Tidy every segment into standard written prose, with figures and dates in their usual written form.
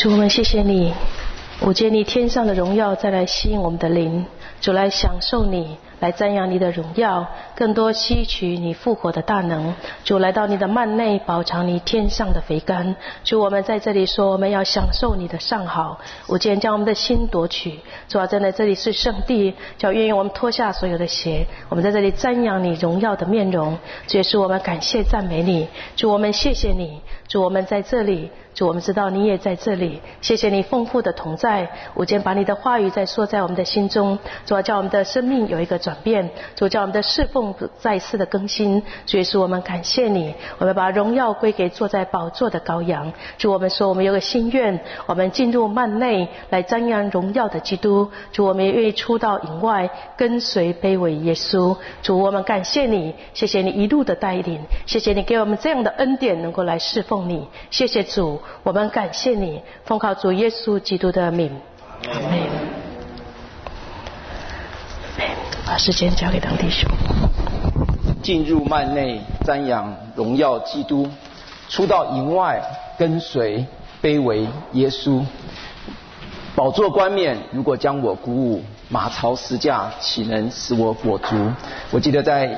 主，我们谢谢你，我借你天上的荣耀再来吸引我们的灵，主来享受你，来瞻仰你的荣耀，更多吸取你复活的大能。主来到你的幔内，饱尝你天上的肥甘。主，我们在这里说，我们要享受你的上好。我今天将我们的心夺取。主啊，真的这里是圣地，叫愿意我们脱下所有的鞋，我们在这里瞻仰你荣耀的面容。这也是我们感谢赞美你。主，我们谢谢你。主，我们在这里。主，我们知道你也在这里，谢谢你丰富的同在。我今天把你的话语再说在我们的心中，主要叫我们的生命有一个转变，主叫我们的侍奉再次的更新。主耶稣，我们感谢你，我们把荣耀归给坐在宝座的羔羊。主，我们说我们有个心愿，我们进入幔内来瞻仰荣耀的基督。主，我们也愿意出到营外跟随卑微耶稣。主，我们感谢你，谢谢你一路的带领，谢谢你给我们这样的恩典能够来侍奉你。谢谢主，我们感谢你，奉靠主耶稣基督的名，阿们。把时间交给当弟兄。 进入幔内瞻仰荣耀基督，出到营外跟随卑微耶稣。宝座冠冕如果将我鼓舞，马槽十架岂能使我裹足？我记得在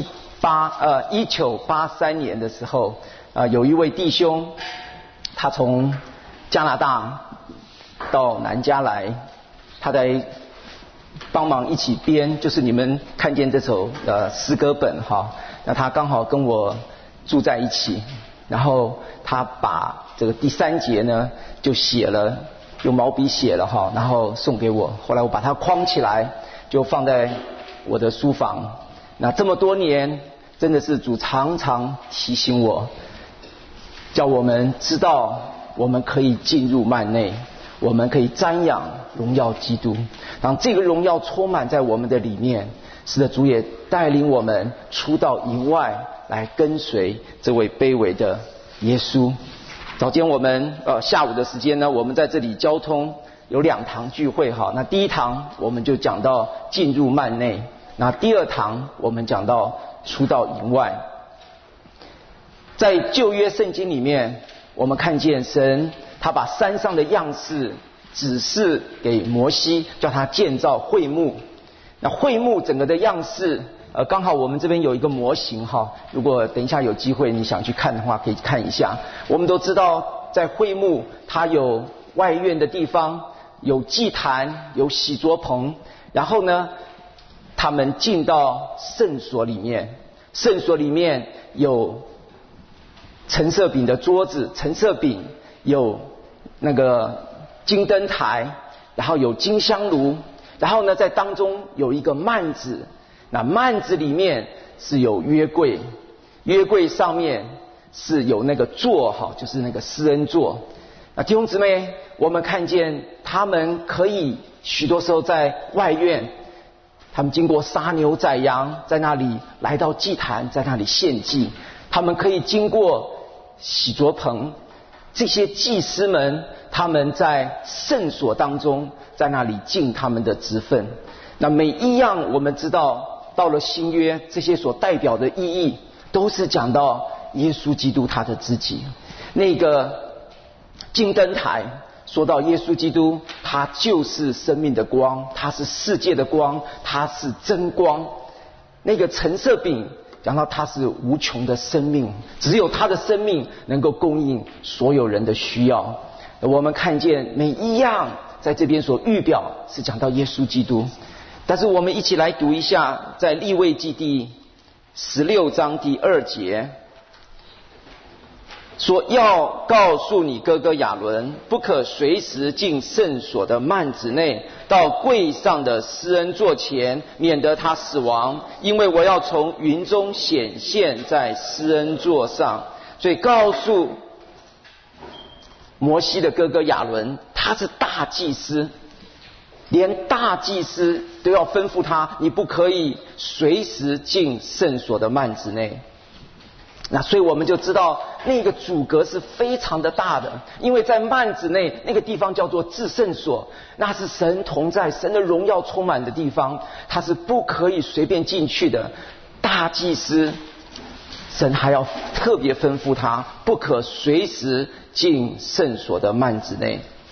1983年的时候，有一位弟兄，他从加拿大到南加来，他在帮忙一起编，就是你们看见这首诗歌本哈。那他刚好跟我住在一起，然后他把这个第3节呢就写了，用毛笔写了哈，然后送给我。后来我把它框起来，就放在我的书房。那这么多年，真的是主常常提醒我，叫我们知道我们可以进入幔内，我们可以瞻仰荣耀基督。当这个荣耀充满在我们的里面，是的，主也带领我们出到营外来跟随这位卑微的耶稣。早间我们下午的时间呢，我们在这里交通有2堂聚会哈。那第1堂我们就讲到进入幔内，那第2堂我们讲到出到营外。在旧约圣经里面，我们看见神他把山上的样式指示给摩西，叫他建造会幕。那会幕整个的样式，刚好我们这边有一个模型哈，如果等一下有机会你想去看的话，可以看一下。我们都知道，在会幕它有外院的地方，有祭坛，有洗濯棚，然后呢，他们进到圣所里面，圣所里面有陈设饼的桌子，陈设饼有那个金灯台，然后有金香炉，然后呢在当中有一个幔子，那幔子里面是有约柜，约柜上面是有那个座哈，就是那个施恩座。那弟兄姊妹，我们看见他们可以许多时候在外院，他们经过杀牛宰羊，在那里来到祭坛，在那里献祭。他们可以经过洗濯棚，这些祭司们他们在圣所当中，在那里尽他们的职分。那每一样我们知道，到了新约，这些所代表的意义都是讲到耶稣基督他的自己。那个金灯台说到耶稣基督，他就是生命的光，他是世界的光，他是真光。那个陈设饼讲到他是无穷的生命，只有他的生命能够供应所有人的需要。我们看见每一样在这边所预表是讲到耶稣基督。但是我们一起来读一下，在利未记第16章第2节说，要告诉你哥哥亚伦，不可随时进圣所的幔子内，到柜上的施恩座前，免得他死亡，因为我要从云中显现在施恩座上。所以告诉摩西的哥哥亚伦，他是大祭司，连大祭司都要吩咐他，你不可以随时进圣所的幔子内。那所以我们就知道那个阻隔是非常的大的，因为在幔子内那个地方叫做至圣所，那是神同在，神的荣耀充满的地方，它是不可以随便进去的。大祭司神还要特别吩咐他，不可随时进圣所的幔子内。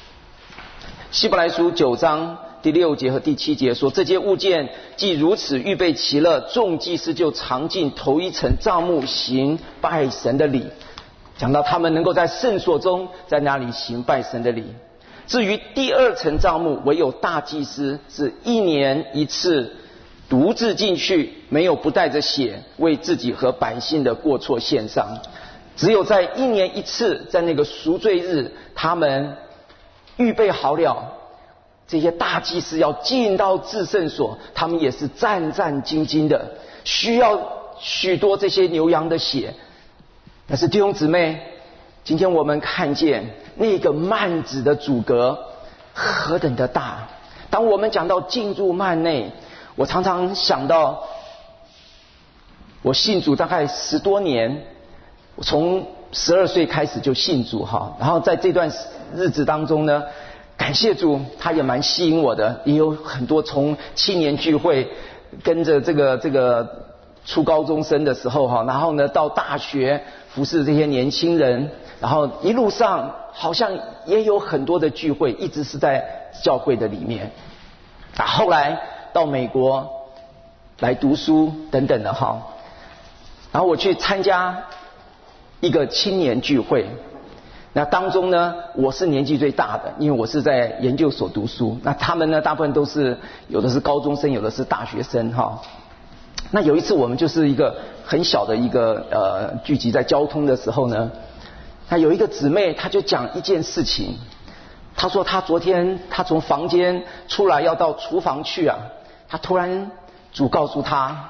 希伯来书9章第6节和第7节说，这些物件既如此预备齐了，众祭司就常进头一层帐幕行拜神的礼。讲到他们能够在圣所中，在那里行拜神的礼。至于第二层帐幕，唯有大祭司是1年1次独自进去，没有不带着血为自己和百姓的过错献上。只有在1年1次，在那个赎罪日，他们预备好了，这些大祭司要进到至圣所，他们也是战战兢兢的，需要许多这些牛羊的血。但是弟兄姊妹，今天我们看见那个幔子的阻隔何等的大。当我们讲到进入幔内，我常常想到我信主大概10多年，我从12岁开始就信主哈，然后在这段日子当中呢，感谢主，他也蛮吸引我的，也有很多从青年聚会跟着这个初高中生的时候哈，然后呢到大学服侍这些年轻人，然后一路上好像也有很多的聚会，一直是在教会的里面。后来到美国来读书等等的哈，然后我去参加一个青年聚会，那当中呢，我是年纪最大的，因为我是在研究所读书。那他们呢，大部分都是有的是高中生，有的是大学生哈。那有一次我们就是一个很小的一个聚集在交通的时候呢，那有一个姊妹，她就讲一件事情。她说她昨天她从房间出来要到厨房去啊，她突然主告诉她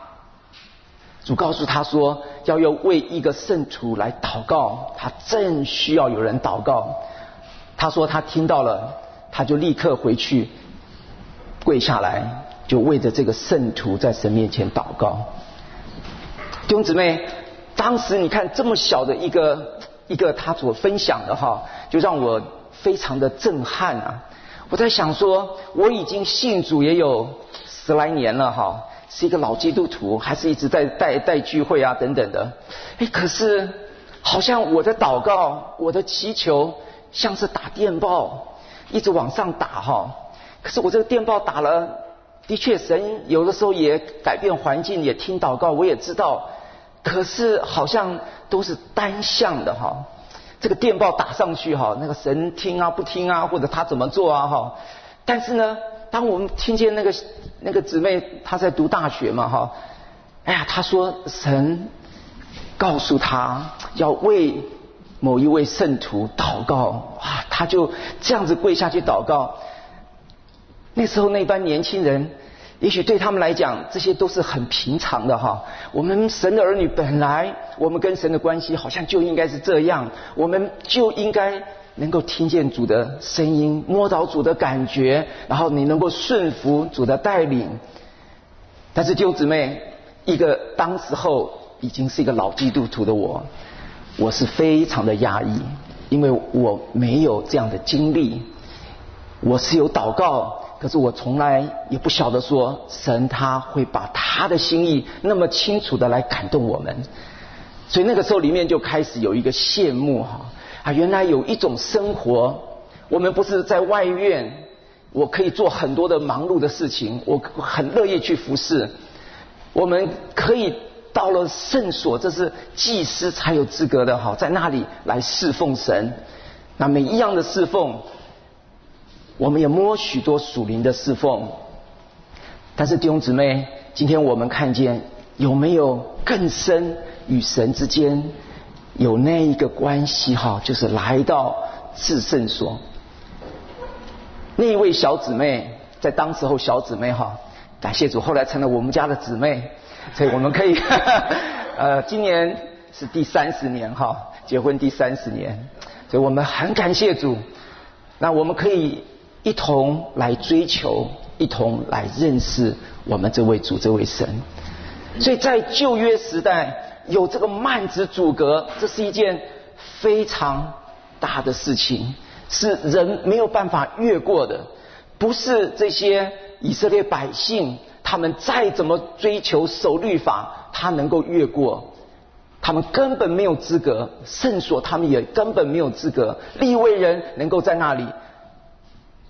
说要为一个圣徒来祷告，她正需要有人祷告。她说她听到了，她就立刻回去跪下来，就为着这个圣徒在神面前祷告。弟兄姊妹，当时你看这么小的一个他所分享的哈，就让我非常的震撼啊！我在想说，我已经信主也有10来年了哈，是一个老基督徒，还是一直在带聚会啊等等的。可是好像我的祷告，我的祈求像是打电报，一直往上打哈。可是我这个电报打了，的确神有的时候也改变环境，也听祷告，我也知道。可是好像都是单向的哈，这个电报打上去哈，那个神听啊不听啊，或者他怎么做啊哈。但是呢，当我们听见那个姊妹她在读大学嘛哈，她说神告诉她要为某一位圣徒祷告，哇，她就这样子跪下去祷告。那时候那班年轻人，也许对他们来讲，这些都是很平常的哈。我们神的儿女本来，我们跟神的关系好像就应该是这样，我们就应该能够听见主的声音，摸到主的感觉，然后你能够顺服主的带领。但是弟兄姊妹，一个当时候已经是一个老基督徒的我是非常的压抑，因为我没有这样的经历。我是有祷告，可是我从来也不晓得说神他会把他的心意那么清楚的来感动我们。所以那个时候里面就开始有一个羡慕原来有一种生活，我们不是在外院，我可以做很多的忙碌的事情，我很乐意去服侍，我们可以到了圣所，这是祭司才有资格的在那里来侍奉神。那每一样的侍奉，我们也摸许多属灵的侍奉。但是弟兄姊妹，今天我们看见有没有更深与神之间有那一个关系就是来到至圣所。那一位小姊妹，在当时候小姊妹感谢主，后来成了我们家的姊妹，所以我们可以今年是第30年结婚第30年，所以我们很感谢主。那我们可以一同来追求，一同来认识我们这位主，这位神。所以在旧约时代有这个幔子阻隔，这是一件非常大的事情，是人没有办法越过的。不是这些以色列百姓他们再怎么追求守律法，他能够越过，他们根本没有资格，圣所他们也根本没有资格，利未人能够在那里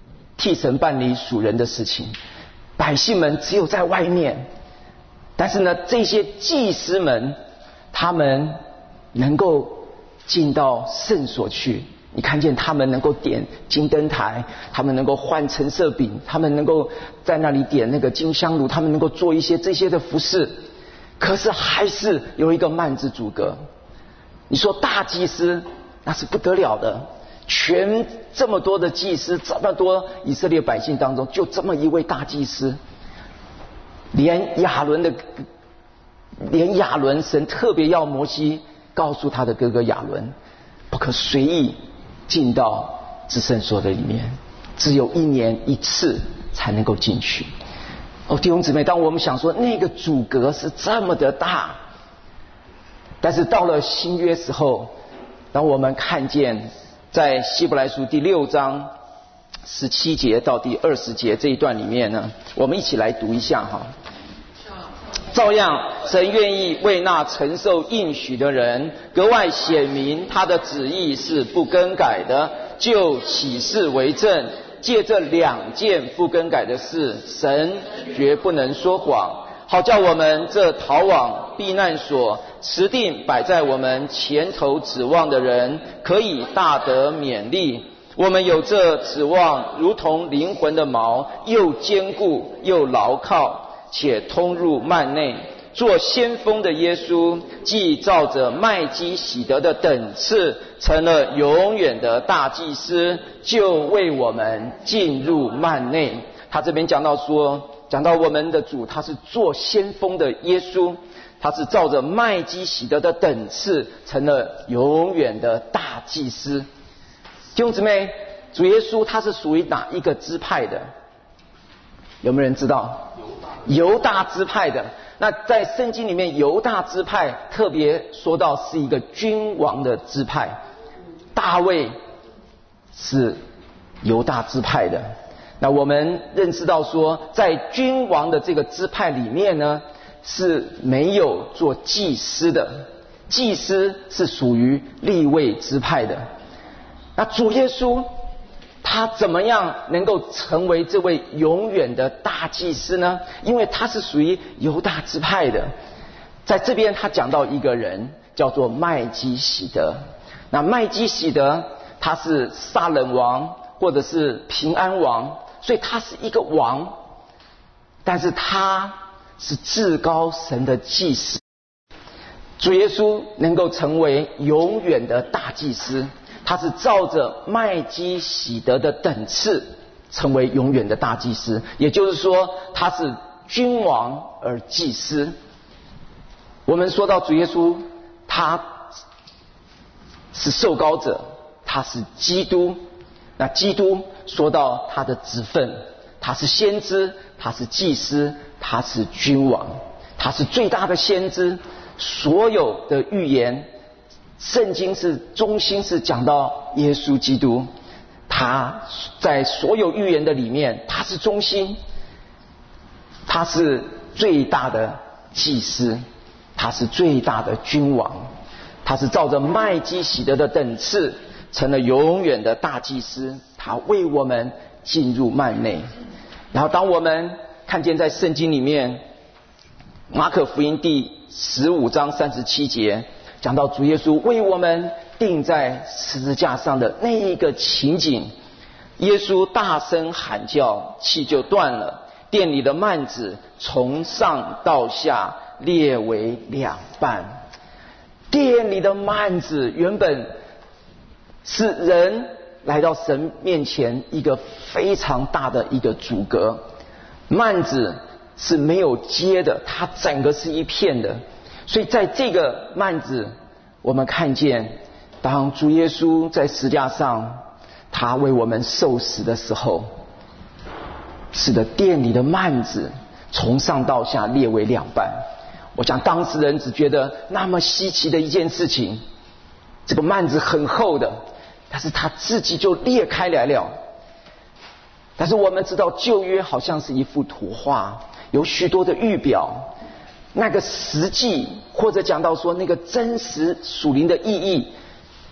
替神办理属人的事情，百姓们只有在外面。但是呢，这些祭司们，他们能够进到圣所去。你看见他们能够点金灯台，他们能够换陈设饼，他们能够在那里点那个金香炉，他们能够做一些这些的服事。可是还是有一个幔子阻隔。你说大祭司那是不得了的，全这么多的祭司，这么多以色列百姓当中，就这么一位大祭司，连亚伦神特别要摩西告诉他的哥哥亚伦，不可随意进到至圣所的里面，只有1年1次才能够进去。弟兄姊妹，当我们想说那个阻隔是这么的大，但是到了新约时候，当我们看见在希伯来书第6章17节到第20节这一段里面呢，我们一起来读一下哈。照样，神愿意为那承受应许的人格外显明他的旨意是不更改的，就起誓为证，借这2件不更改的事，神绝不能说谎，好叫我们这逃往避难所持定摆在我们前头指望的人，可以大得勉励。我们有这指望，如同灵魂的锚，又坚固又牢靠，且通入幔内。做先锋的耶稣，既照着麦基洗德的等次，成了永远的大祭司，就为我们进入幔内。他这边讲到我们的主，他是做先锋的耶稣，他是照着麦基洗德的等次，成了永远的大祭司。弟兄姊妹，主耶稣他是属于哪一个支派的？有没有人知道？犹大支派的。那在圣经里面，犹大支派特别说到是一个君王的支派，大卫是犹大支派的。那我们认识到说，在君王的这个支派里面呢，是没有做祭司的，祭司是属于利未支派的。那主耶稣他怎么样能够成为这位永远的大祭司呢？因为他是属于犹大支派的。在这边他讲到一个人叫做麦基洗德。那麦基洗德他是撒冷王或者是平安王，所以他是一个王，但是他是至高神的祭司。主耶稣能够成为永远的大祭司，他是照着麦基洗德的等次成为永远的大祭司，也就是说他是君王而祭司。我们说到主耶稣，他是受膏者，他是基督。那基督说到他的职分，他是先知，他是祭司，他是君王，他是最大的先知。所有的预言圣经是中心是讲到耶稣基督，他在所有预言的里面他是中心，他是最大的祭司，他是最大的君王，他是照着麦基洗德的等次成了永远的大祭司，他为我们进入幔内。然后当我们看见在圣经里面马可福音第15章37节讲到主耶稣为我们钉在十字架上的那一个情景，耶稣大声喊叫，气就断了，殿里的幔子从上到下裂为2半。殿里的幔子原本是人来到神面前一个非常大的一个阻隔，幔子是没有接的，它整个是一片的。所以在这个幔子，我们看见当主耶稣在十字架上他为我们受死的时候，是的，殿里的幔子从上到下裂为2半。我想当时人只觉得那么稀奇的一件事情，这个幔子很厚的，但是它自己就裂开来了。但是我们知道旧约好像是一幅图画，有许多的预表，那个实际或者讲到说那个真实属灵的意义，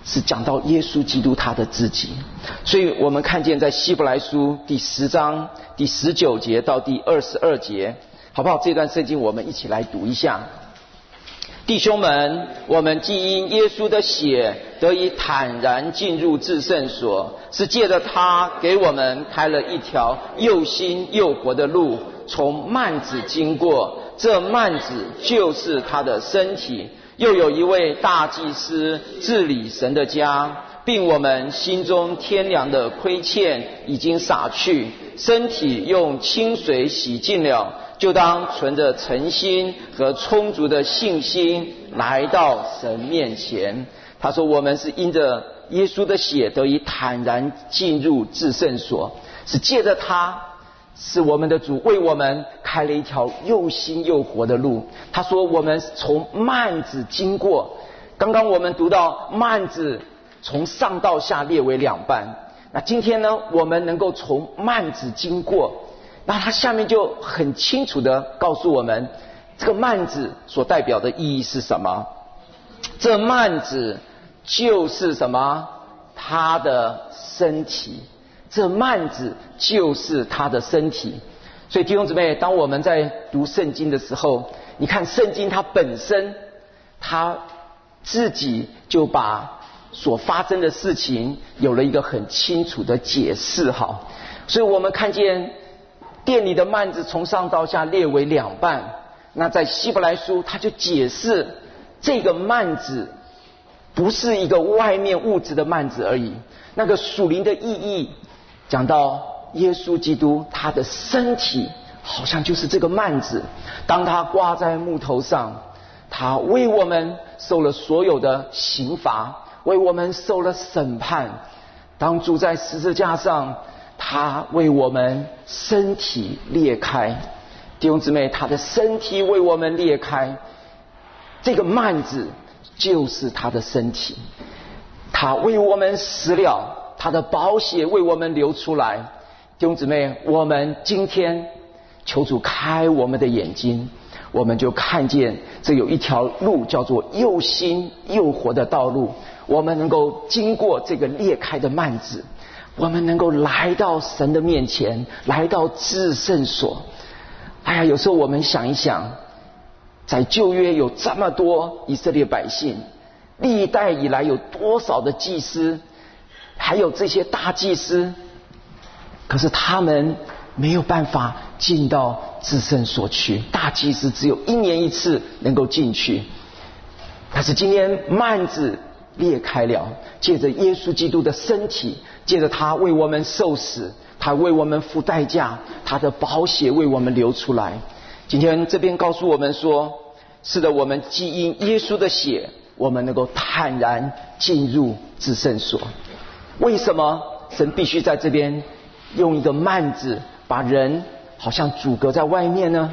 是讲到耶稣基督他的自己。所以我们看见在希伯来书第10章第19节到第22节，好不好？这段圣经我们一起来读一下。弟兄们，我们既因耶稣的血得以坦然进入至圣所，是借着他给我们开了一条又新又活的路，从幔子经过，这幔子就是他的身体。又有一位大祭司治理神的家，并我们心中天良的亏欠已经洒去，身体用清水洗净了，就当存着诚心和充足的信心来到神面前。他说我们是因着耶稣的血得以坦然进入至圣所，是借着他，是我们的主为我们开了一条又新又活的路。他说我们从幔子经过，刚刚我们读到幔子从上到下裂为两半，那今天呢，我们能够从幔子经过，那他下面就很清楚地告诉我们，这个幔子所代表的意义是什么。这幔子就是什么？他的身体。这幔子就是他的身体。所以弟兄姊妹，当我们在读圣经的时候，你看圣经它本身，它自己就把所发生的事情有了一个很清楚的解释。好，所以我们看见殿里的幔子从上到下裂为两半。那在希伯来书他就解释，这个幔子不是一个外面物质的幔子而已，那个属灵的意义讲到耶稣基督他的身体好像就是这个幔子，当他挂在木头上，他为我们受了所有的刑罚，为我们受了审判。当主在十字架上，他为我们身体裂开，弟兄姊妹，他的身体为我们裂开，这个幔子就是他的身体。他为我们死了，他的宝血为我们流出来。弟兄姊妹，我们今天求主开我们的眼睛，我们就看见这有一条路叫做又新又活的道路，我们能够经过这个裂开的幔子，我们能够来到神的面前，来到至圣所。哎呀，有时候我们想一想，在旧约有这么多以色列百姓，历代以来有多少的祭司，还有这些大祭司，可是他们没有办法进到至圣所去，大祭司只有1年1次能够进去。但是今天幔子裂开了，借着耶稣基督的身体，借着他为我们受死，他为我们付代价，他的宝血为我们流出来。今天这边告诉我们说，是的，我们既因耶稣的血，我们能够坦然进入至圣所。为什么神必须在这边用一个幔子把人好像阻隔在外面呢？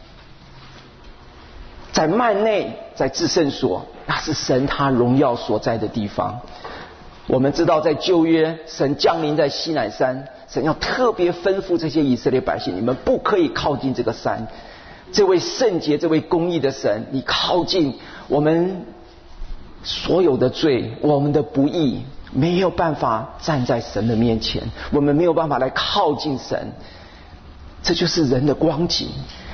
在幔内，在至圣所，那是神他荣耀所在的地方。我们知道在旧约，神降临在西乃山，神要特别吩咐这些以色列百姓，你们不可以靠近这个山。这位圣洁，这位公义的神，你靠近，我们所有的罪，我们的不义，没有办法站在神的面前，我们没有办法来靠近神。这就是人的光景。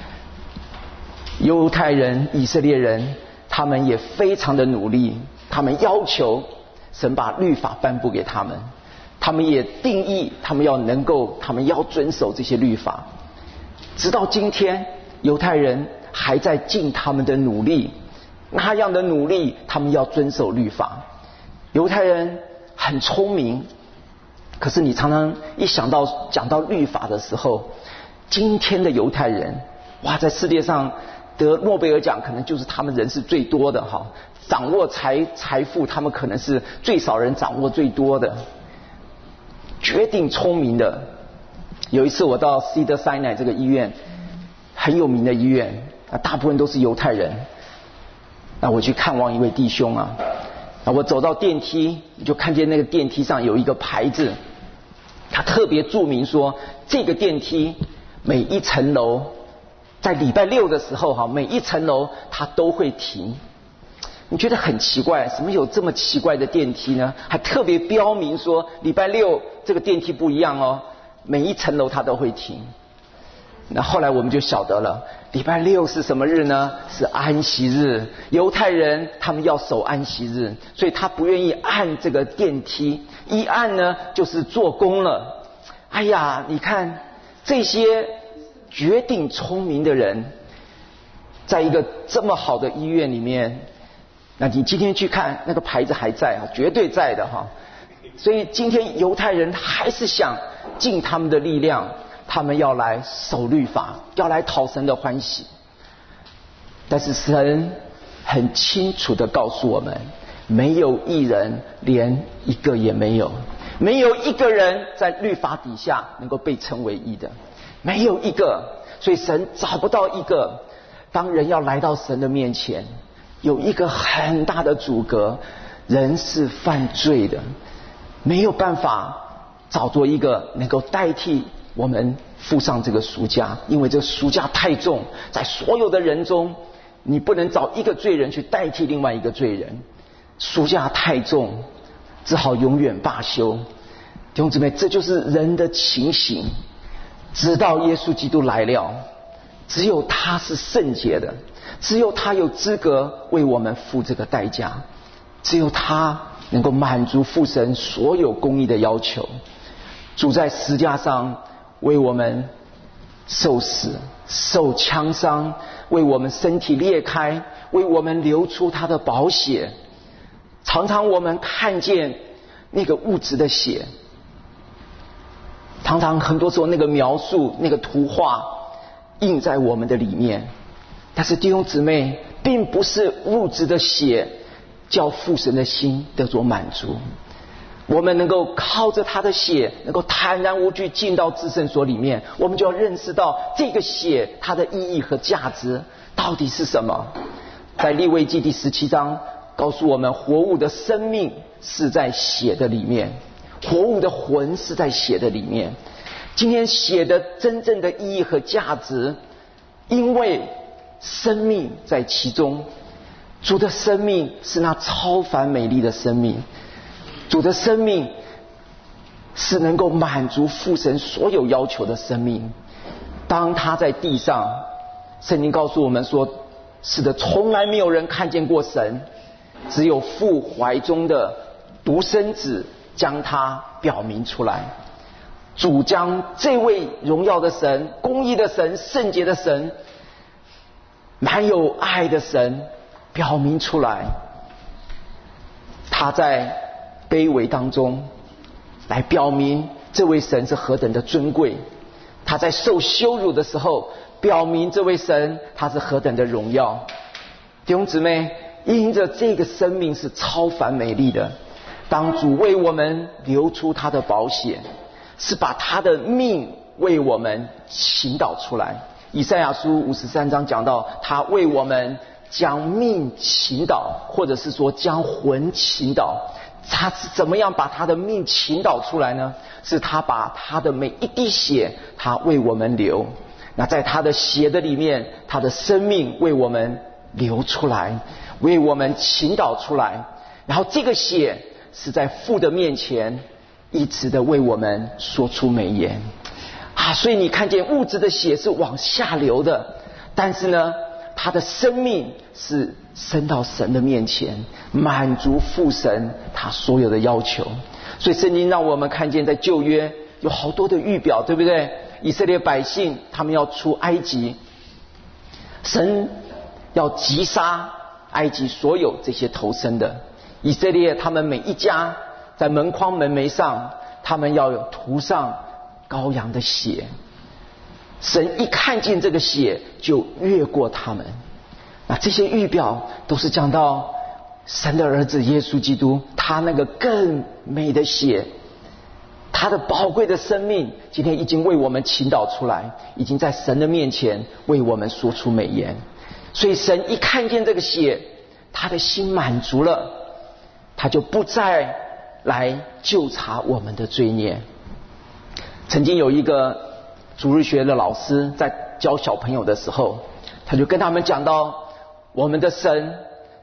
犹太人、以色列人，他们也非常的努力，他们要求神把律法颁布给他们，他们也定义他们要遵守这些律法。直到今天，犹太人还在尽他们的努力，那样的努力，他们要遵守律法。犹太人很聪明，可是你常常一讲到律法的时候，今天的犹太人，哇，在世界上得诺贝尔奖可能就是他们人是最多的哈，掌握财富他们可能是最少人掌握最多的，决定聪明的。有一次我到 Cedar Sinai 这个医院，很有名的医院，大部分都是犹太人。那我去看望一位弟兄啊，我走到电梯，就看见那个电梯上有一个牌子，他特别注明说，这个电梯每一层楼，在礼拜6的时候每一层楼它都会停。 你觉得很奇怪，怎么有这么奇怪的电梯呢？还特别标明说礼拜六这个电梯不一样哦，每一层楼它都会停。那后来我们就晓得了，礼拜六是什么日呢？是安息日。犹太人他们要守安息日，所以他不愿意按这个电梯，一按呢就是做工了。哎呀，你看这些绝顶聪明的人，在一个这么好的医院里面，那你今天去看那个牌子还在啊，绝对在的哈。所以今天犹太人还是想尽他们的力量，他们要来守律法，要来讨神的欢喜。但是神很清楚地告诉我们，没有一人，连一个也没有，没有一个人在律法底下能够被称为义的，没有一个。所以神找不到一个。当人要来到神的面前，有一个很大的阻隔，人是犯罪的，没有办法找着一个能够代替我们付上这个赎价，因为这个赎价太重，在所有的人中，你不能找一个罪人去代替另外一个罪人，赎价太重，只好永远罢休。弟兄姊妹，这就是人的情形。直到耶稣基督来了，只有他是圣洁的，只有他有资格为我们付这个代价，只有他能够满足父神所有公义的要求。主在十字架上为我们受死、受枪伤，为我们身体裂开，为我们流出他的宝血。常常我们看见那个物质的血，常常很多时候那个描述、那个图画印在我们的里面。但是弟兄姊妹，并不是物质的血叫父神的心得着满足，我们能够靠着他的血能够坦然无惧进到至圣所里面，我们就要认识到这个血它的意义和价值到底是什么。在利未记第17章告诉我们，活物的生命是在血的里面，活物的魂是在血的里面。今天血的真正的意义和价值，因为生命在其中。主的生命是那超凡美丽的生命，主的生命是能够满足父神所有要求的生命。当他在地上，圣经告诉我们说，是的，从来没有人看见过神，只有父怀中的独生子将他表明出来。主将这位荣耀的神、公义的神、圣洁的神、满有爱的神表明出来。他在卑微当中来表明这位神是何等的尊贵，他在受羞辱的时候表明这位神他是何等的荣耀。弟兄姊妹，因着这个生命是超凡美丽的，当主为我们流出他的宝血，是把他的命为我们倾倒出来。以赛亚书53章讲到，他为我们将命倾倒，或者是说将魂倾倒。他是怎么样把他的命倾倒出来呢？是他把他的每一滴血他为我们流，那在他的血的里面，他的生命为我们流出来，为我们倾倒出来。然后这个血是在父的面前一直的为我们说出美言啊！所以你看见物质的血是往下流的，但是呢，他的生命是升到神的面前，满足父神他所有的要求。所以圣经让我们看见，在旧约有好多的预表，对不对？以色列百姓他们要出埃及，神要击杀埃及所有这些投生的。以色列他们每一家在门框门楣上，他们要有涂上羔羊的血。神一看见这个血就越过他们。那这些预表都是讲到神的儿子耶稣基督，他那个更美的血，他的宝贵的生命今天已经为我们倾倒出来，已经在神的面前为我们说出美言。所以神一看见这个血，他的心满足了，他就不再来纠察我们的罪孽。曾经有一个主日学的老师在教小朋友的时候，他就跟他们讲到，我们的神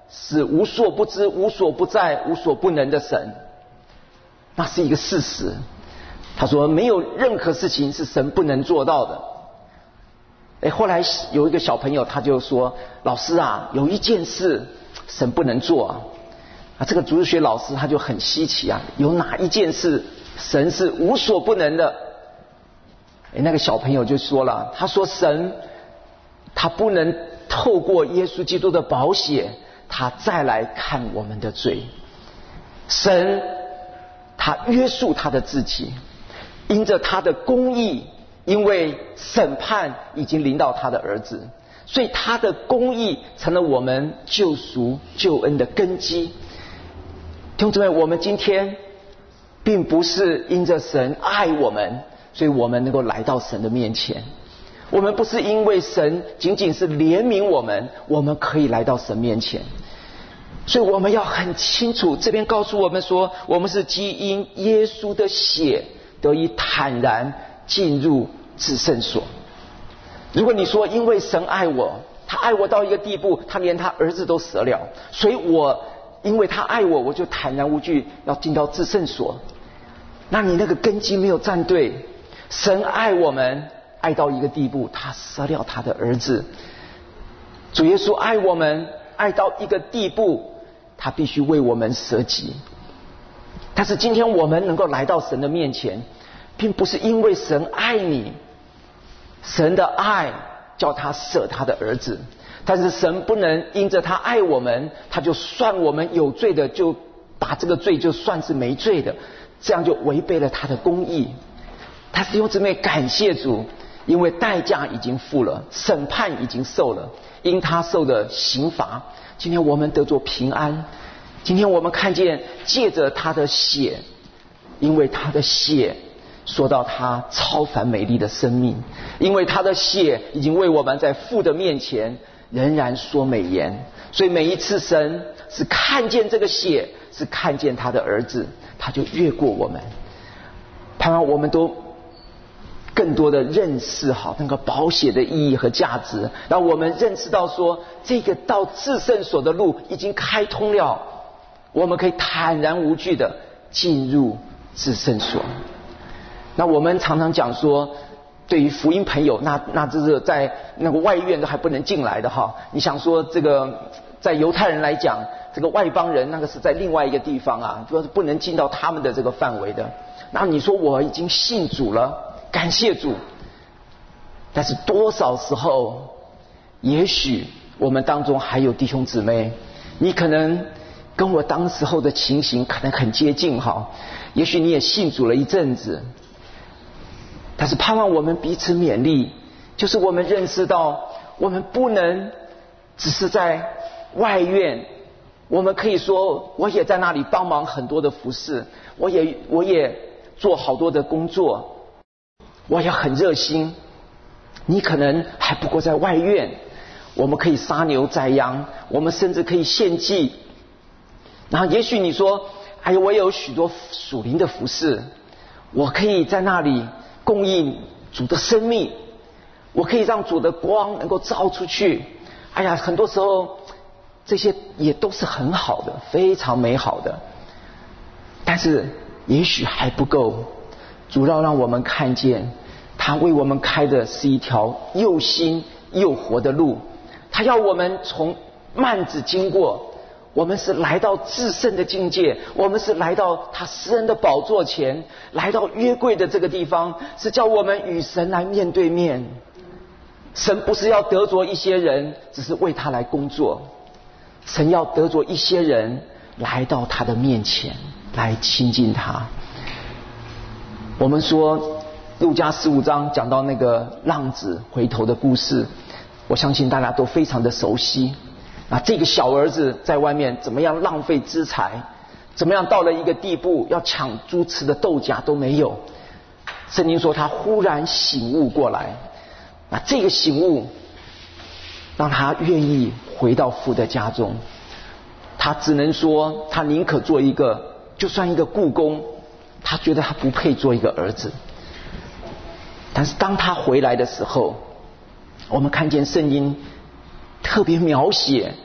是无所不知、无所不在、无所不能的神，那是一个事实。他说没有任何事情是神不能做到的。后来有一个小朋友他就说，老师啊，有一件事神不能做啊。这个主日学老师他就很稀奇啊，有哪一件事神是无所不能的？那个小朋友就说了，他说神他不能透过耶稣基督的宝血他再来看我们的罪，神他约束他的自己，因着他的公义，因为审判已经临到他的儿子，所以他的公义成了我们救赎救恩的根基。弟兄姊妹，我们今天并不是因着神爱我们，所以我们能够来到神的面前，我们不是因为神仅仅是怜悯我们，我们可以来到神面前。所以我们要很清楚，这边告诉我们说，我们是基因耶稣的血得以坦然进入至圣所。如果你说因为神爱我，他爱我到一个地步，他连他儿子都舍了，所以我因为他爱我，我就坦然无惧要进到至圣所，那你那个根基没有站对。神爱我们爱到一个地步，他舍了他的儿子。主耶稣爱我们爱到一个地步，他必须为我们舍己。但是今天我们能够来到神的面前，并不是因为神爱你，神的爱叫他舍他的儿子，但是神不能因着他爱我们，他就算我们有罪的，就把这个罪就算是没罪的，这样就违背了他的公义。他是用姊妹感谢主，因为代价已经付了，审判已经受了，因他受的刑罚，今天我们得着平安。今天我们看见借着他的血，因为他的血说到他超凡美丽的生命，因为他的血已经为我们在父的面前仍然说美言。所以每一次神是看见这个血，是看见他的儿子，他就越过我们。盼望我们都更多的认识好那个宝血的意义和价值，让我们认识到说，这个到至圣所的路已经开通了，我们可以坦然无惧的进入至圣所。那我们常常讲说，对于福音朋友，那这是在那个外院都还不能进来的哈。你想说这个在犹太人来讲，这个外邦人那个是在另外一个地方啊，就是不能进到他们的这个范围的。那你说我已经信主了，感谢主，但是多少时候，也许我们当中还有弟兄姊妹，你可能跟我当时候的情形可能很接近哈，也许你也信主了一阵子，但是盼望我们彼此勉励，就是我们认识到，我们不能只是在外院，我们可以说我也在那里帮忙很多的服事，我也做好多的工作，我也很热心。你可能还不过在外院，我们可以杀牛宰羊，我们甚至可以献祭。然后也许你说，哎呀，我有许多属灵的服事，我可以在那里供应主的生命，我可以让主的光能够照出去。哎呀，很多时候这些也都是很好的，非常美好的，但是也许还不够。主要让我们看见，他为我们开的是一条又新又活的路，他要我们从幔子经过，我们是来到至圣的境界，我们是来到他施恩的宝座前，来到约柜的这个地方，是叫我们与神来面对面。神不是要得着一些人只是为他来工作，神要得着一些人来到他的面前来亲近他。我们说路加15章讲到那个浪子回头的故事，我相信大家都非常的熟悉。那这个小儿子在外面怎么样浪费资财，怎么样到了一个地步要抢猪吃的豆荚都没有，圣经说他忽然醒悟过来，那这个醒悟让他愿意回到父的家中。他只能说他宁可做一个，就算一个雇工，他觉得他不配做一个儿子。但是当他回来的时候，我们看见圣经特别描写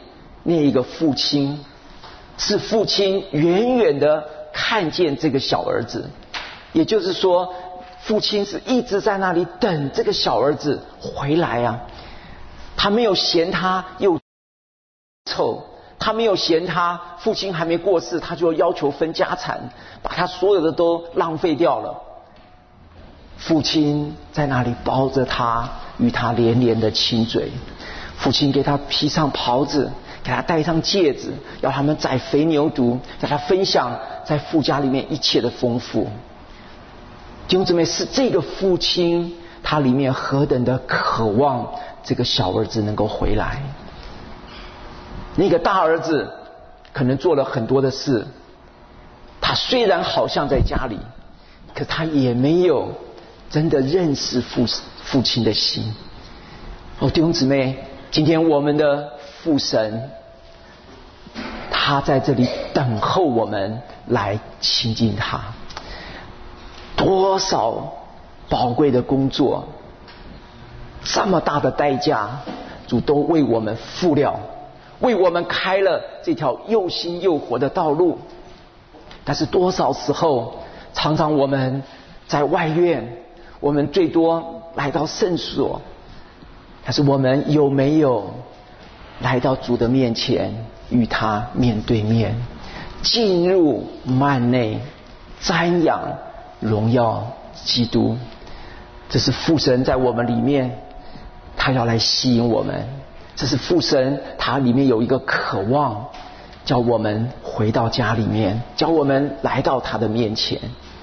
那一个父亲，是父亲远远的看见这个小儿子，也就是说父亲是一直在那里等这个小儿子回来啊。他没有嫌他又臭，他没有嫌他父亲还没过世他就要求分家产，把他所有的都浪费掉了。父亲在那里抱着他，与他连连的亲嘴。父亲给他披上袍子，给他戴上戒指，要他们宰肥牛犊，让他分享在父家里面一切的丰富。弟兄姊妹，是这个父亲他里面何等的渴望这个小儿子能够回来。那个大儿子可能做了很多的事，他虽然好像在家里，可他也没有真的认识父亲的心。弟兄姊妹，今天我们的父神他在这里等候我们来亲近他。多少宝贵的工作，这么大的代价，主都为我们付了，为我们开了这条又新又活的道路。但是多少时候，常常我们在外院，我们最多来到圣所，但是我们有没有来到主的面前，与他面对面，进入幔内，瞻仰荣耀基督？这是父神在我们里面，他要来吸引我们。这是父神他里面有一个渴望，叫我们回到家里面，叫我们来到他的面前。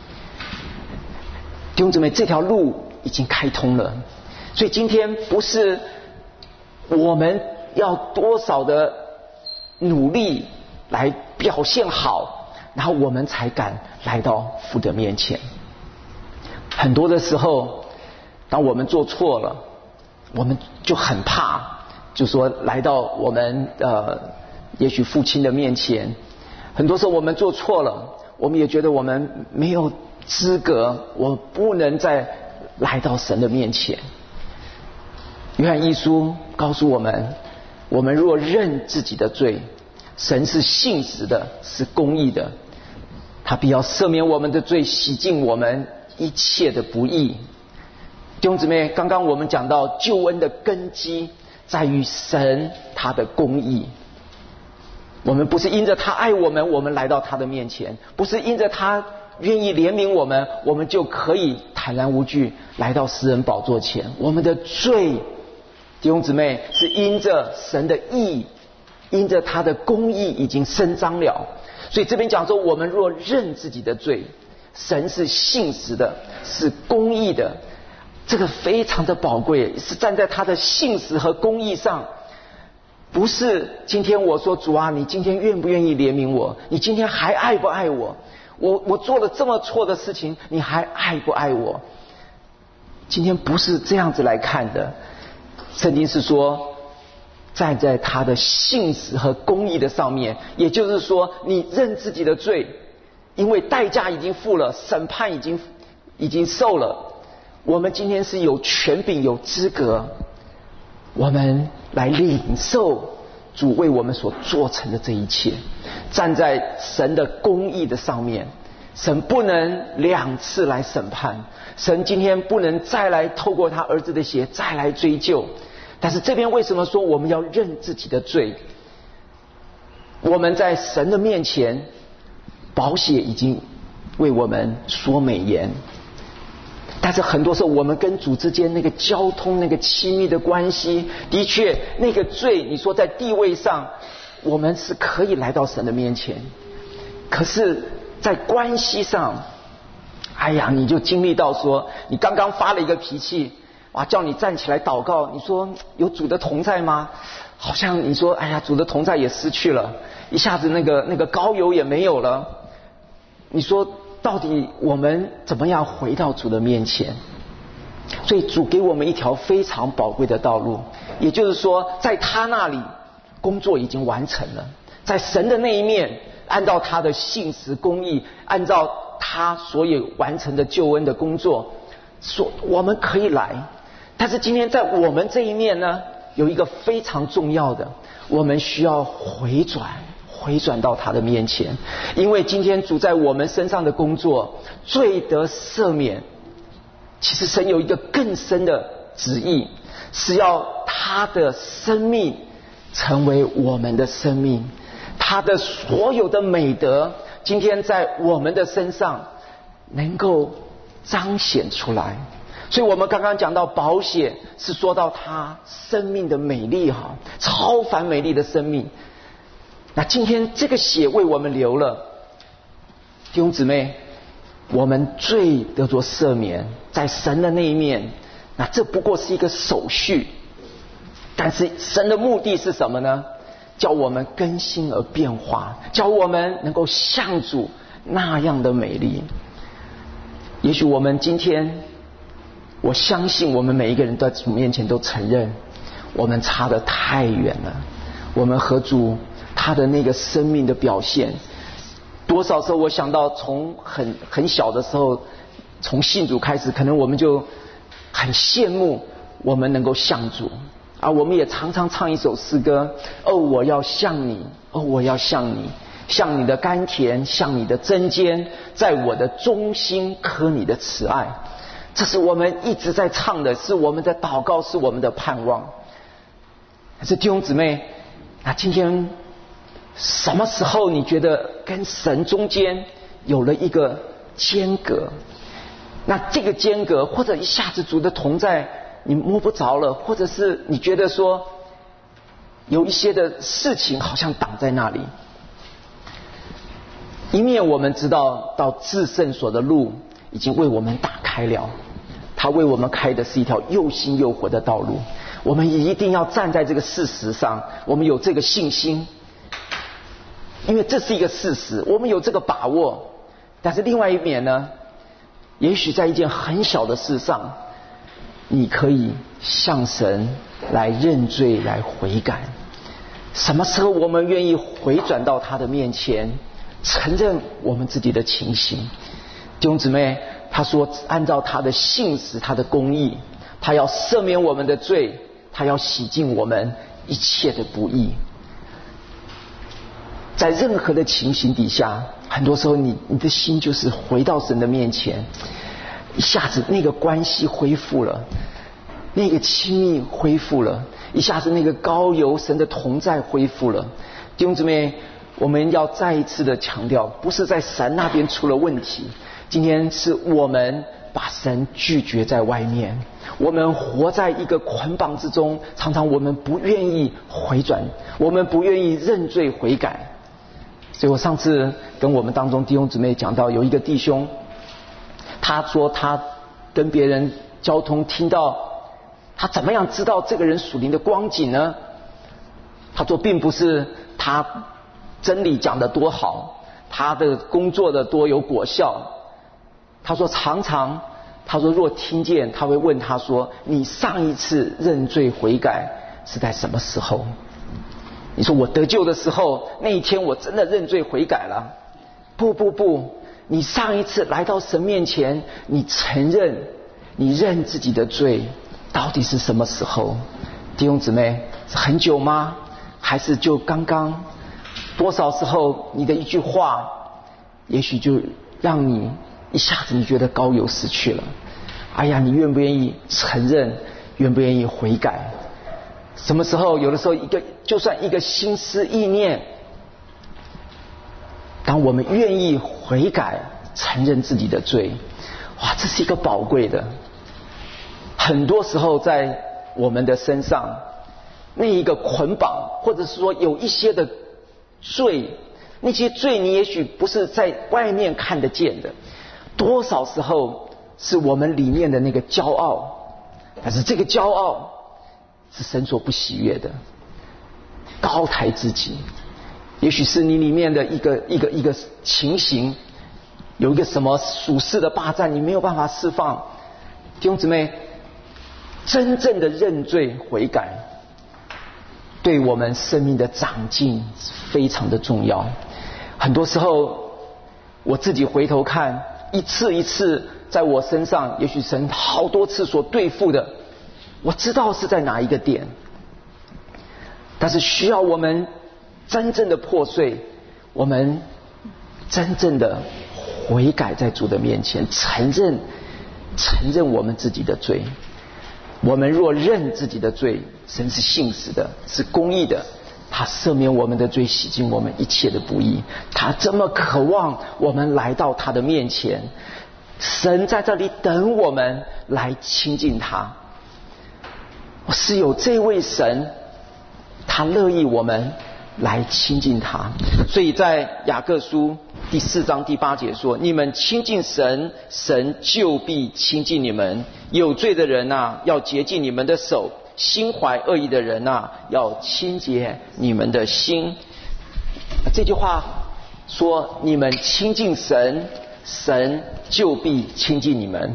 弟兄姊妹，这条路已经开通了，所以今天不是我们要多少的努力来表现好，然后我们才敢来到父的面前。很多的时候，当我们做错了，我们就很怕，就说来到我们也许父亲的面前。很多时候我们做错了，我们也觉得我们没有资格，我不能再来到神的面前。约翰一书告诉我们，我们若认自己的罪，神是信实的，是公义的，他必要赦免我们的罪，洗净我们一切的不义。弟兄姊妹，刚刚我们讲到救恩的根基在于神他的公义。我们不是因着他爱我们，我们来到他的面前，不是因着他愿意怜悯我们，我们就可以坦然无惧来到施恩宝座前。我们的罪，弟兄姊妹，是因着神的义，因着他的公义已经伸张了。所以这边讲说，我们若认自己的罪，神是信实的，是公义的。这个非常的宝贵，是站在他的信实和公义上。不是今天我说主啊，你今天愿不愿意怜悯我？你今天还爱不爱我？我做了这么错的事情，你还爱不爱我？今天不是这样子来看的。圣经是说，站在他的信实和公义的上面，也就是说，你认自己的罪，因为代价已经付了，审判已经受了。我们今天是有权柄、有资格，我们来领受主为我们所做成的这一切，站在神的公义的上面。神不能两次来审判，神今天不能再来透过他儿子的血再来追究。但是这边为什么说我们要认自己的罪？我们在神的面前，宝血已经为我们说美言。但是很多时候我们跟主之间那个交通，那个亲密的关系，的确那个罪，你说在地位上我们是可以来到神的面前，可是在关系上，哎呀，你就经历到说，你刚刚发了一个脾气，哇，叫你站起来祷告，你说有主的同在吗？好像你说，哎呀，主的同在也失去了，一下子那个膏油也没有了。你说到底我们怎么样回到主的面前？所以主给我们一条非常宝贵的道路，也就是说在他那里工作已经完成了，在神的那一面，按照他的信实公义，按照他所有完成的救恩的工作，我们可以来。但是今天在我们这一面呢， 有一个非常重要的，我们需要回转到他的面前，因为今天主在我们身上的工作，罪得赦免。其实神有一个更深的旨意，是要他的生命成为我们的生命，他的所有的美德今天在我们的身上能够彰显出来。所以我们刚刚讲到宝血，是说到他生命的美丽，超凡美丽的生命。那今天这个血为我们流了，弟兄姊妹，我们罪得着赦免，在神的那一面，那这不过是一个手续，但是神的目的是什么呢？叫我们更新而变化，叫我们能够像主那样的美丽。也许我们今天，我相信我们每一个人在主面前都承认，我们差得太远了。我们和主他的那个生命的表现，多少时候我想到从很小的时候，从信主开始，可能我们就很羡慕我们能够像主啊。我们也常常唱一首诗歌，哦，我要像你，哦，我要像你，像你的甘甜，像你的针尖，在我的中心刻你的慈爱。这是我们一直在唱的，是我们的祷告，是我们的盼望。可是弟兄姊妹，那今天什么时候你觉得跟神中间有了一个间隔？那这个间隔，或者一下子主的同在你摸不着了，或者是你觉得说有一些的事情好像挡在那里。一面我们知道到至圣所的路已经为我们打开了，他为我们开的是一条又新又活的道路。我们一定要站在这个事实上，我们有这个信心，因为这是一个事实，我们有这个把握。但是另外一面呢，也许在一件很小的事上，你可以向神来认罪，来悔改。什么时候我们愿意回转到他的面前，承认我们自己的情形？弟兄姊妹，他说按照他的信实，他的公义，他要赦免我们的罪，他要洗净我们一切的不义。在任何的情形底下，很多时候你的心就是回到神的面前，一下子那个关系恢复了，那个亲密恢复了，一下子那个高油神的同在恢复了。弟兄姊妹，我们要再一次的强调，不是在神那边出了问题，今天是我们把神拒绝在外面，我们活在一个捆绑之中，常常我们不愿意回转，我们不愿意认罪悔改。所以我上次跟我们当中弟兄姊妹讲到，有一个弟兄，他说他跟别人交通，听到他怎么样知道这个人属灵的光景呢？他说并不是他真理讲得多好，他的工作的多有果效。他说常常，他说若听见，他会问他说，你上一次认罪悔改是在什么时候？你说我得救的时候，那一天我真的认罪悔改了。不，你上一次来到神面前，你承认你认自己的罪，到底是什么时候？弟兄姊妹，是很久吗？还是就刚刚？多少时候你的一句话，也许就让你一下子你觉得高油失去了。哎呀，你愿不愿意承认？愿不愿意悔改？什么时候？有的时候就算一个心思意念，当我们愿意悔改，承认自己的罪，哇，这是一个宝贵的。很多时候在我们的身上，那一个捆绑，或者是说有一些的罪，那些罪你也许不是在外面看得见的，多少时候是我们里面的那个骄傲，但是这个骄傲是神所不喜悦的，高抬自己。也许是你里面的一个情形，有一个什么属世的霸占，你没有办法释放。弟兄姊妹，真正的认罪悔改，对我们生命的长进非常的重要。很多时候我自己回头看，一次一次在我身上，也许神好多次所对付的，我知道是在哪一个点， 但是需要我们真正的破碎，我们真正的悔改在主的面前，承认我们自己的罪。我们若认自己的罪，神是信实的，是公义的，他赦免我们的罪，洗净我们一切的不义。他这么渴望我们来到他的面前，神在这里等我们来亲近他。是有这位神，他乐意我们来亲近他。所以在雅各书第4章第8节说，你们亲近神，神就必亲近你们。有罪的人啊，要洁净你们的手；心怀恶意的人啊，要清洁你们的心。这句话说，你们亲近神，神就必亲近你们，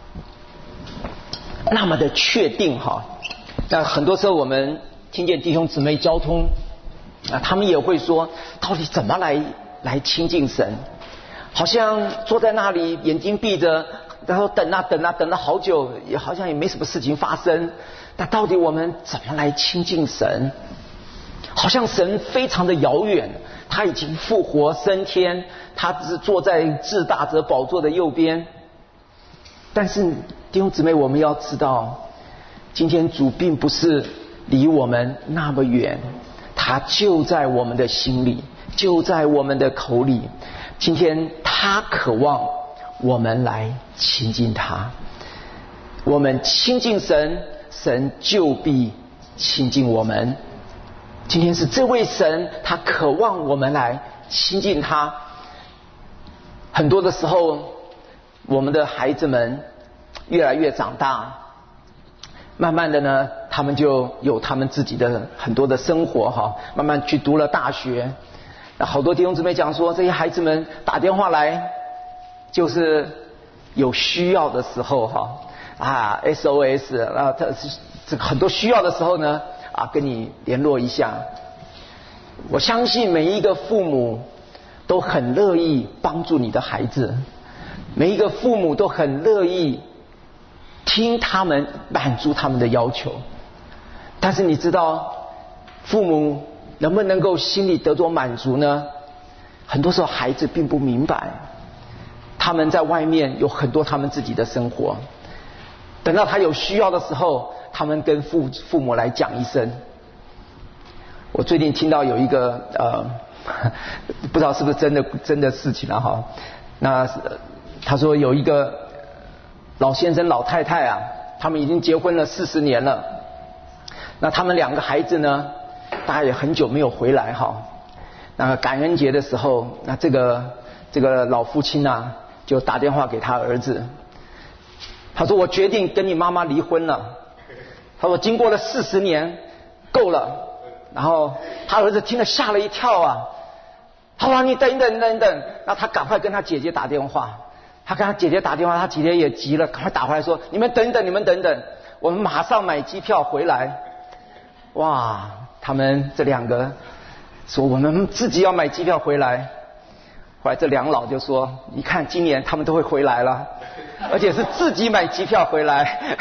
那么的确定哈。那很多时候我们听见弟兄姊妹交通他们也会说，到底怎么来亲近神？好像坐在那里眼睛闭着，然后等了好久，也好像也没什么事情发生。那到底我们怎么来亲近神？好像神非常的遥远，他已经复活升天，他只坐在至大者宝座的右边。但是弟兄姊妹，我们要知道，今天主并不是离我们那么远，他就在我们的心里，就在我们的口里。今天他渴望我们来亲近他，我们亲近神，神就必亲近我们。今天是这位神，他渴望我们来亲近他。很多的时候，我们的孩子们越来越长大，慢慢的呢，他们就有他们自己的很多的生活哈，慢慢去读了大学。那好多弟兄姊妹讲说，这些孩子们打电话来，就是有需要的时候哈SOS， 然后这个很多需要的时候呢跟你联络一下。我相信每一个父母都很乐意帮助你的孩子，每一个父母都很乐意听他们，满足他们的要求。但是你知道父母能不能够心里得着满足呢？很多时候孩子并不明白，他们在外面有很多他们自己的生活，等到他有需要的时候，他们跟父母来讲一声。我最近听到有一个不知道是不是真的事情了哈。那他说有一个老先生老太太他们已经结婚了40年了。那他们2个孩子呢，大概也很久没有回来哈。那感恩节的时候，那这个老父亲就打电话给他儿子，他说我决定跟你妈妈离婚了。他说经过了40年，够了。然后他儿子听了吓了一跳他说你等，那他赶快跟他姐姐打电话。他跟他姐姐打电话，他姐姐也急了，赶快打回来说你们等等，我们马上买机票回来。哇，他们这2个说我们自己要买机票回来。后来这2老就说，你看今年他们都会回来了，而且是自己买机票回来。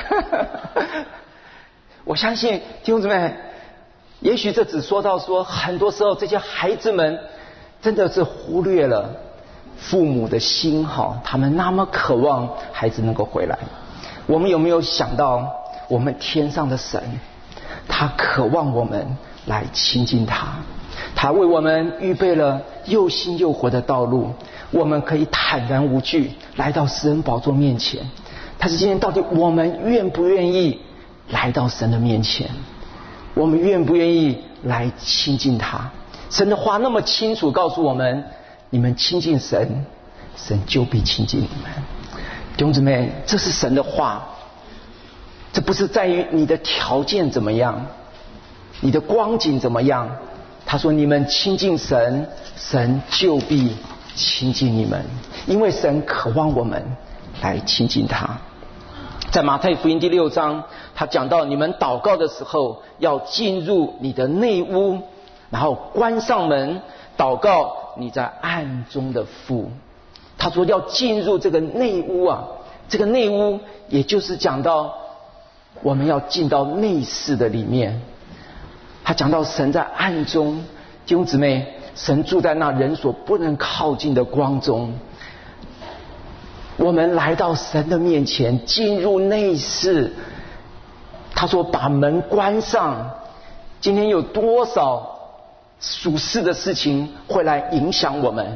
我相信弟兄姊妹，也许这只说到说很多时候这些孩子们真的是忽略了父母的心他们那么渴望孩子能够回来。我们有没有想到我们天上的神，他渴望我们来亲近他，他为我们预备了又新又活的道路，我们可以坦然无惧来到施恩宝座面前。但是今天到底我们愿不愿意来到神的面前？我们愿不愿意来亲近他？神的话那么清楚告诉我们，你们亲近神，神就必亲近你们。弟兄姊妹，这是神的话，这不是在于你的条件怎么样，你的光景怎么样。他说你们亲近神，神就必亲近你们，因为神渴望我们来亲近他。在马太福音第6章，他讲到你们祷告的时候要进入你的内屋，然后关上门，祷告你在暗中的父。他说要进入这个内屋这个内屋也就是讲到我们要进到内室的里面。 他讲到神在暗中，弟兄姊妹，神住在那人所不能靠近的光中。我们来到神的面前，进入内室，他说把门关上。今天有多少属世的事情会来影响我们？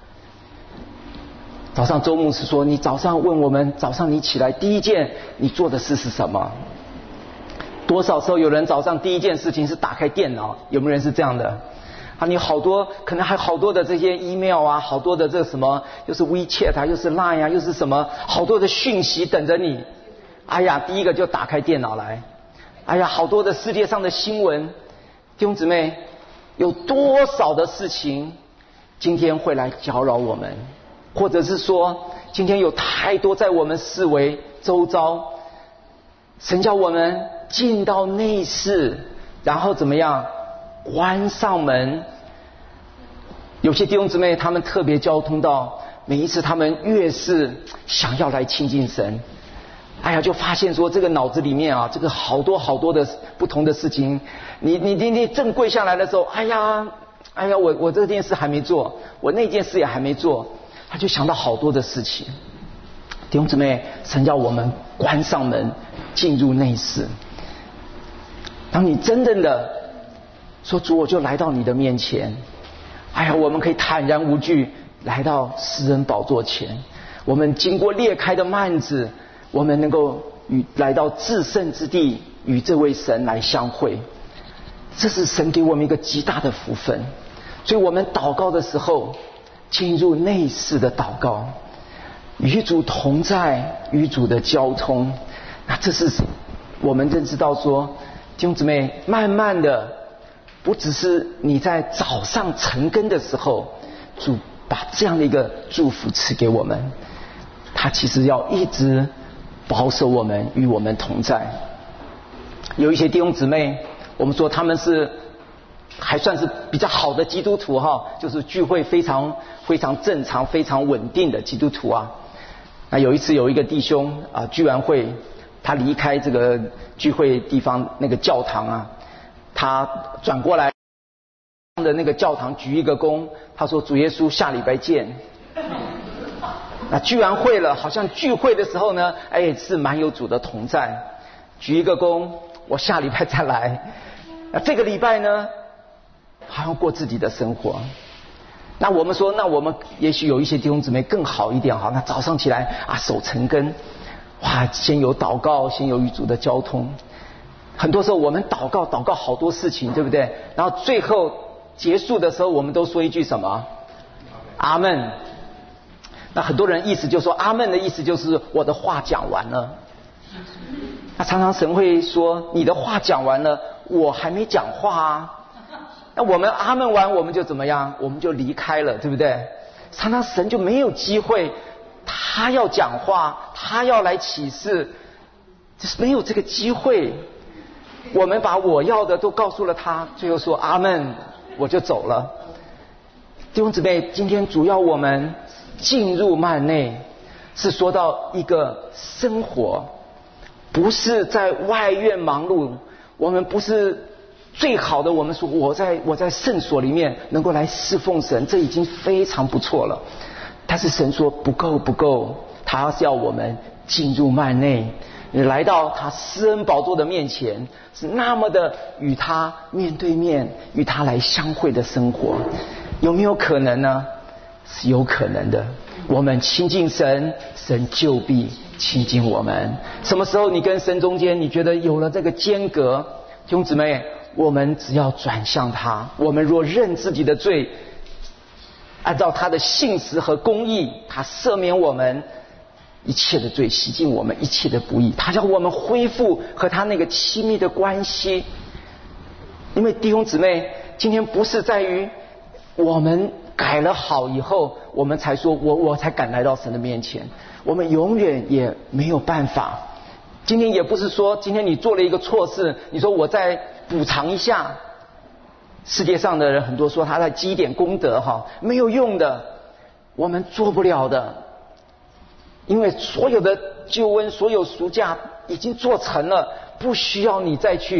早上周牧师说，你早上问我们，早上你起来第一件你做的事是什么？多少时候有人早上第一件事情是打开电脑？有没有人是这样的？你好多可能还好多的这些 email 啊，好多的这什么，又是 WeChat 啊，又是 Line 啊，又是什么，好多的讯息等着你。哎呀，第一个就打开电脑来。哎呀，好多的世界上的新闻，弟兄姊妹，有多少的事情今天会来搅扰我们？或者是说，今天有太多在我们视为周遭，神叫我们进到内室，然后怎么样？关上门。有些弟兄姊妹他们特别交通到，每一次他们越是想要来亲近神，哎呀，就发现说这个脑子里面啊，这个好多好多的不同的事情。你正跪下来的时候，哎呀，我这件事还没做，我那件事也还没做，他就想到好多的事情。弟兄姊妹，神叫我们关上门，进入内室。当你真正的说主，我就来到你的面前，哎呀，我们可以坦然无惧来到施恩宝座前。我们经过裂开的幔子，我们能够来到至圣之地，与这位神来相会。这是神给我们一个极大的福分。所以我们祷告的时候，进入内室的祷告，与主同在，与主的交通。那这是我们认知到说，弟兄姊妹，慢慢的，不只是你在早上晨更的时候，主把这样的一个祝福赐给我们，他其实要一直保守我们，与我们同在。有一些弟兄姊妹，我们说他们是还算是比较好的基督徒哈，就是聚会非常非常正常、非常稳定的基督徒啊。那有一次有一个弟兄啊，聚完会，他离开这个聚会地方那个教堂啊，他转过来的那个教堂鞠一个躬，他说主耶稣下礼拜见。那聚完会了，好像聚会的时候呢，是蛮有主的同在，鞠一个躬，我下礼拜再来。那这个礼拜呢，好像过自己的生活。那我们说，那我们也许有一些弟兄姊妹更好一点哈，那早上起来啊守晨更，哇，先有祷告，先有与主的交通。很多时候我们祷告好多事情，对不对？然后最后结束的时候，我们都说一句什么？阿们。那很多人意思就说，阿们的意思就是我的话讲完了。那常常神会说，你的话讲完了，我还没讲话啊。那我们阿们完，我们就怎么样？我们就离开了，对不对？常常神就没有机会，他要讲话，他要来启示，就是没有这个机会。我们把我要的都告诉了他，最后说阿们，我就走了。弟兄姊妹，今天主要我们进入幔内，是说到一个生活，不是在外院忙碌。我们不是最好的，我们说我在圣所里面能够来侍奉神，这已经非常不错了。但是神说不够，他是要我们进入幔内，你来到他施恩宝座的面前，是那么的与他面对面，与他来相会的生活。有没有可能呢？是有可能的。我们亲近神，神就必亲近我们。什么时候你跟神中间你觉得有了这个间隔，弟兄姊妹，我们只要转向他，我们若认自己的罪，按照他的信实和公义，他赦免我们一切的罪，洗净我们一切的不义，他叫我们恢复和他那个亲密的关系。因为弟兄姊妹，今天不是在于我们改了好以后，我们才说我才敢来到神的面前，我们永远也没有办法。今天也不是说今天你做了一个错事，你说我再补偿一下。世界上的人很多说他在积一点功德哈，没有用的，我们做不了的。因为所有的救恩，所有赎价已经做成了，不需要你再去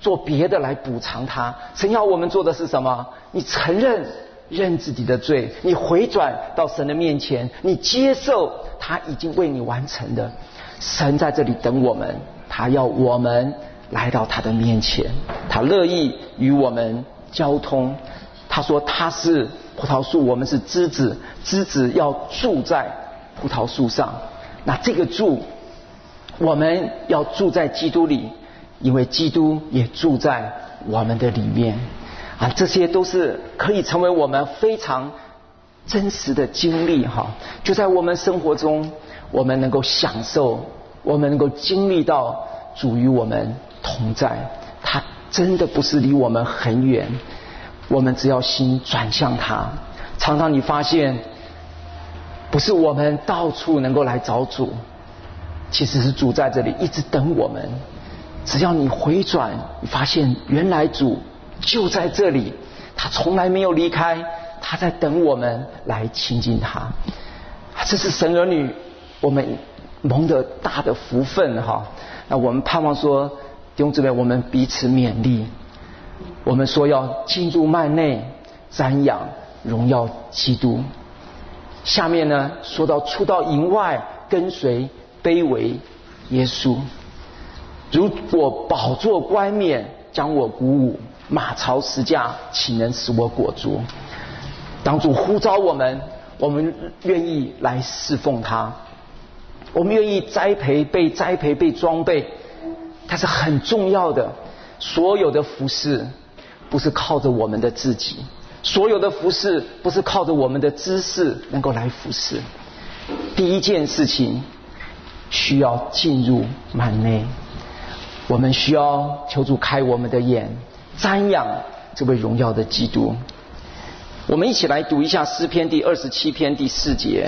做别的来补偿他。神要我们做的是什么？你承认自己的罪，你回转到神的面前，你接受他已经为你完成的。神在这里等我们，他要我们来到他的面前，他乐意与我们交通。他说他是葡萄树，我们是枝子，枝子要住在葡萄树上。那这个住，我们要住在基督里，因为基督也住在我们的里面啊，这些都是可以成为我们非常真实的经历哈。就在我们生活中，我们能够享受，我们能够经历到主与我们同在，他真的不是离我们很远，我们只要心转向他。常常你发现，不是我们到处能够来找主，其实是主在这里一直等我们。只要你回转，你发现原来主就在这里，他从来没有离开，他在等我们来亲近他。这是神儿女我们蒙得大的福分哈。那我们盼望说，弟兄姊妹，我们彼此勉励，我们说要进入幔内，瞻仰荣耀基督。下面呢说到出到营外，跟随卑微耶稣。如果宝座冠冕将我鼓舞，马槽十架岂能使我裹足？当主呼召我们，我们愿意来侍奉他，我们愿意被栽培被装备。但是很重要的，所有的服事不是靠着我们的自己，所有的服事不是靠着我们的知识能够来服事。第一件事情需要进入幔内，我们需要求主开我们的眼，瞻仰这位荣耀的基督。我们一起来读一下诗篇第27篇第4节，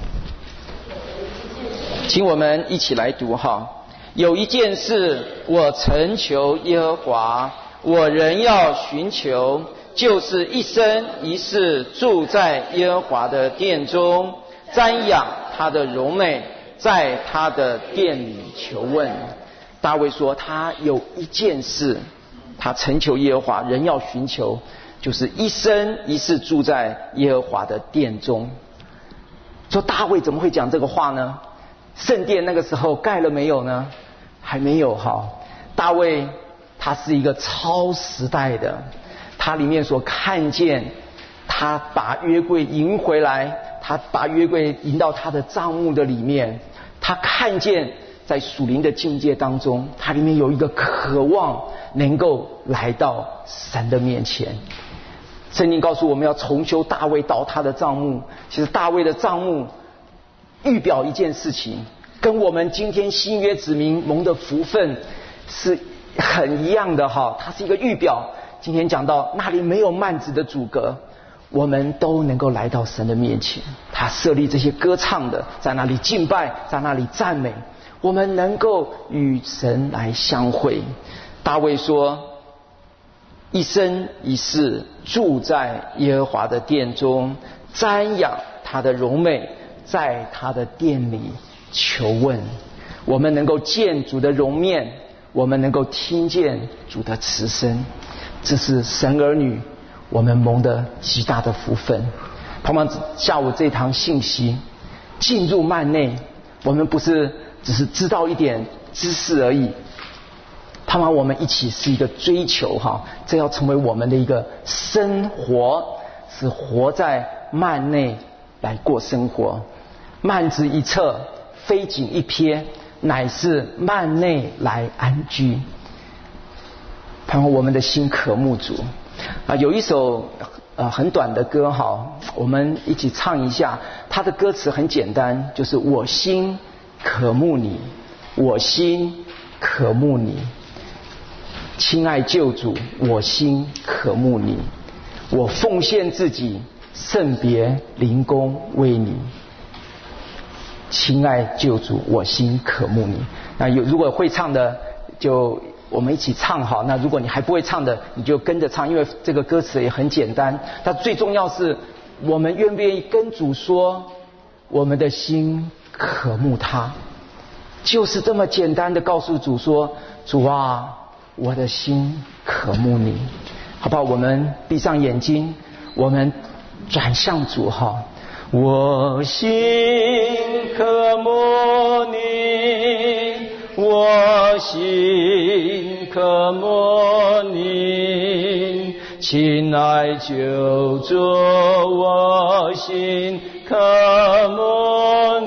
请我们一起来读哈。有一件事我曾求耶和华，我仍要寻求，就是一生一世住在耶和华的殿中，瞻仰他的荣美，在他的殿里求问。大卫说他有一件事，他曾求耶和华，仍要寻求，就是一生一世住在耶和华的殿中。说大卫怎么会讲这个话呢？圣殿那个时候盖了没有呢？还没有哈。大卫他是一个超时代的，他里面所看见，他把约柜迎回来，他把约柜迎到他的帐幕的里面，他看见在属灵的境界当中，他里面有一个渴望能够来到神的面前。圣经告诉我们要重修大卫倒塌的帐幕。其实大卫的帐幕预表一件事情，跟我们今天新约子民蒙的福分是很一样的哈。它是一个预表。今天讲到那里没有幔子的阻隔，我们都能够来到神的面前。他设立这些歌唱的，在那里敬拜，在那里赞美，我们能够与神来相会。大卫说一生一世住在耶和华的殿中，瞻仰他的荣美，在他的殿里求问。我们能够见主的容面，我们能够听见主的慈声，这是神儿女我们蒙的极大的福分。盼望下午这堂信息进入幔内，我们不是只是知道一点知识而已，盼望我们一起是一个追求哈，这要成为我们的一个生活，是活在幔内来过生活。幔子一侧，飞景一瞥，乃是幔内来安居。盼望我们的心渴慕主啊！有一首很短的歌哈，我们一起唱一下。它的歌词很简单，就是我心渴慕你，我心渴慕你，亲爱救主，我心渴慕你，我奉献自己，圣别灵宫为你。亲爱救主，我心渴慕你。那如果会唱的，就我们一起唱好。那如果你还不会唱的，你就跟着唱，因为这个歌词也很简单。但最重要是，我们愿不愿意跟主说，我们的心渴慕他，就是这么简单的告诉主说：主啊， 我的心渴慕你。好不好？我们闭上眼睛，我们转向主哈。我心渴慕你，我心渴慕你，亲爱救主，我心渴慕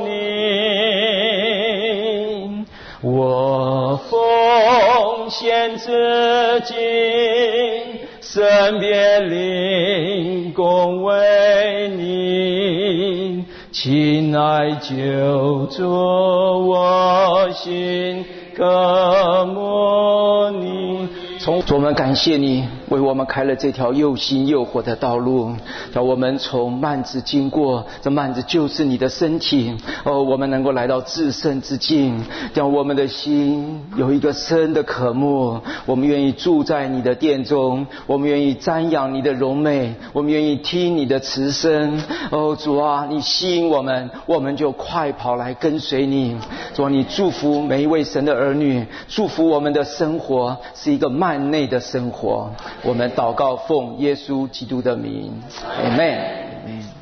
你。我奉献自己，身边灵恭为你，亲爱救主，我心渴慕你。主，我们感谢你为我们开了这条又新又活的道路，让我们从幔子经过，这幔子就是你的身体。我们能够来到至圣之境，让我们的心有一个深的渴慕。我们愿意住在你的殿中，我们愿意瞻仰你的荣美，我们愿意听你的慈声。主啊，你吸引我们，我们就快跑来跟随你。主啊，你祝福每一位神的儿女，祝福我们的生活是一个幔内的生活。我们祷告奉耶稣基督的名，阿们。